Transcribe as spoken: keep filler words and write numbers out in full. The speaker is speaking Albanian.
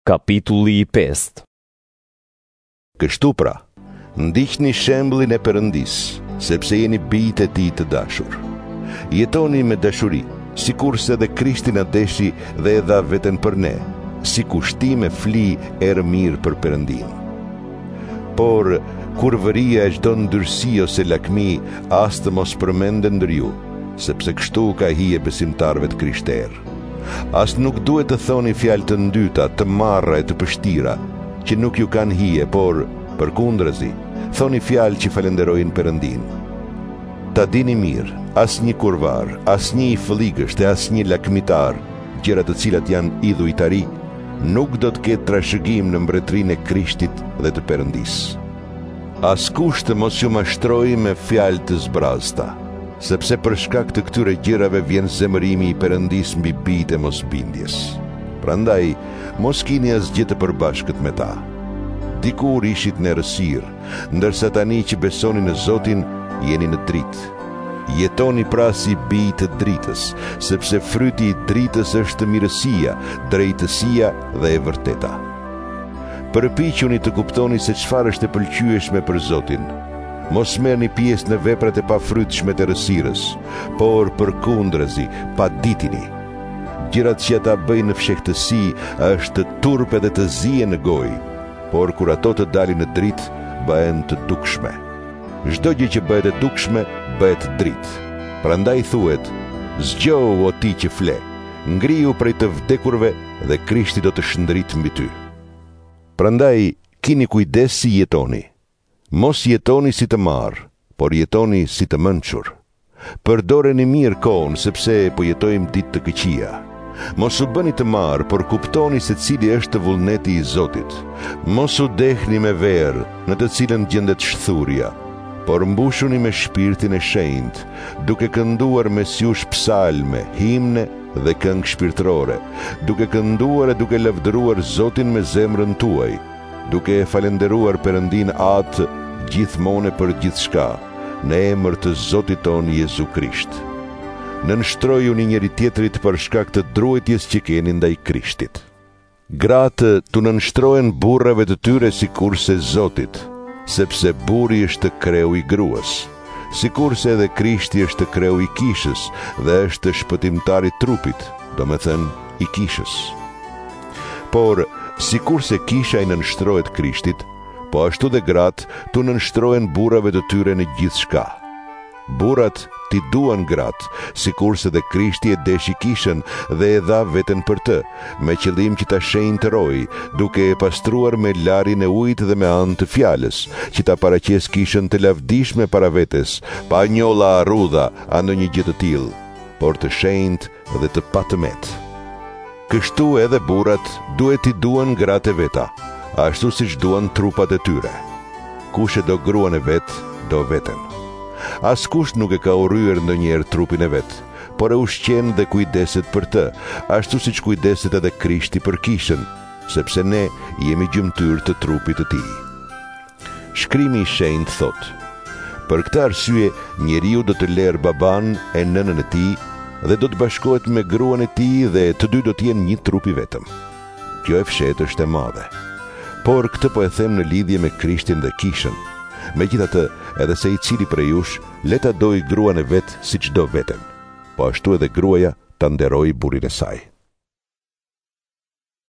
Kapitulli pesë. Kështu pra, ndiqni shembullin e Perëndis, sepse jeni bijtë e tij të dashur. Jetoni me dashuri, sikurse edhe Krishti na deshi dhe e dha veten për ne, si kushtim e fli erë mirë për Perëndin. Por kur vëria e çdo ndyrësi ose lakmi, as të mos përmenden ndër ju, sepse kështu ka hije besimtarëve të krishterë. As nuk duhet të thoni fjalë të ndyta, të marra e të pështira, që nuk ju kanë hije, por përkundrazi, thoni fjalë që falenderojnë Perëndin. Ta dini mirë, asnjë kurvar, asnjë i fëlligësht e asnjë lakmitar, gjëra të cilat janë idhujtari, nuk do të ketë trashëgim në mbretërinë e Krishtit dhe të Perëndis. Askush të mos ju mashtrojë me fjalë të zbrazta, sepse për shkak të këtyre gjërave vjen zemërimi i Perëndis mbi bijtë e mosbindjes. Prandaj, mos kini asgjë të përbashkët me ta. Dikur ishit në errësirë, ndërsa tani që besoni në Zotin, jeni në dritë. Jetoni pra si bijtë të dritës, sepse fryti i dritës është mirësia, drejtësia dhe e vërteta. Përpiquni të kuptoni se çfarë është e pëlqyeshme për Zotin. Mos merrni pjesë në veprat e pafrytshme të errësirës, por përkundrazi, paditini. Gjërat që ata bëjnë në fshehtësi është turpe dhe të zihen në gojë, por kur ato të dalin në dritë, bëhen të dukshme. Çdo gjë që bëhet e dukshme, bëhet dritë. Prandaj thuhet: zgjohu o ti që fle, ngrihu prej të vdekurve dhe Krishti do të shndrit mbi ty. Prandaj kini kujdes si jetoni. Mos jetoni si të marrë, por jetoni si të mençur. Përdoreni mirë kohën, sepse po jetojmë ditë të këqija. Mos u bëni të marrë, por kuptoni se cili është vullneti i Zotit. Mos u dehni me verë, në të cilën gjendet shthurja, por mbushuni me shpirtin e shenjtë, duke kënduar mes jush psalme, himne dhe këngë shpirtërore, duke kënduar e duke lavdëruar Zotin me zemrën tuaj, duke falenderuar Perëndin atë gjithmonë për gjithçka, në emër të Zotit ton Jezu Krisht. Nënshtrojuni njëri tjetrit për shkak të druetjes që keni ndaj Krishtit. Gratë të nënshtrohen burrave të tyre sikurse Zotit, sepse burri është kreu i gruas, sikurse edhe Krishti është kreu i kishës dhe është shpëtimtari i trupit, domethënë i kishës. Por sikurse kisha i nënshtrohet Krishtit, po ashtu dhe gratë të nënshtrohen burrave të tyre në gjithçka. Burrat t'i duan gratë, sikurse dhe Krishti e deshi kishën dhe e dha veten për të, me qëllim që ta shenjtërojë, duke e pastruar me larin e ujit dhe me anë të fjalës, që ta paraqes kishën të lavdishme para vetes, pa njolla arrudha a ndonjë gjë të tillë, por të shenjtë dhe të patëmet. Kështu edhe burrat duhet t'i duan gratë e veta, ashtu siç duan trupat e tyre. Kush e do gruan e vet, do veten. Askush nuk e ka urryer ndonjëherë trupin e vet, por e ushqen dhe kujdeset për të, ashtu siç kujdeset edhe Krishti për kishën, sepse ne jemi gjymtyr të trupit të tij. Shkrimi i shenjtë thotë: për këtë arsye njeriu do të lërë baban e nënën e tij dhe do të bashkohet me gruan e tij dhe të dy do të jenë një trup i vetëm. Kjo e fshehtë është e madhe. Por këtë po e them në lidhje me Krishtin dhe kishën. Megjithatë, edhe se i cili prej jush le ta dojë gruan e vet siç do veten, po ashtu edhe gruaja ta nderojë burrin e saj.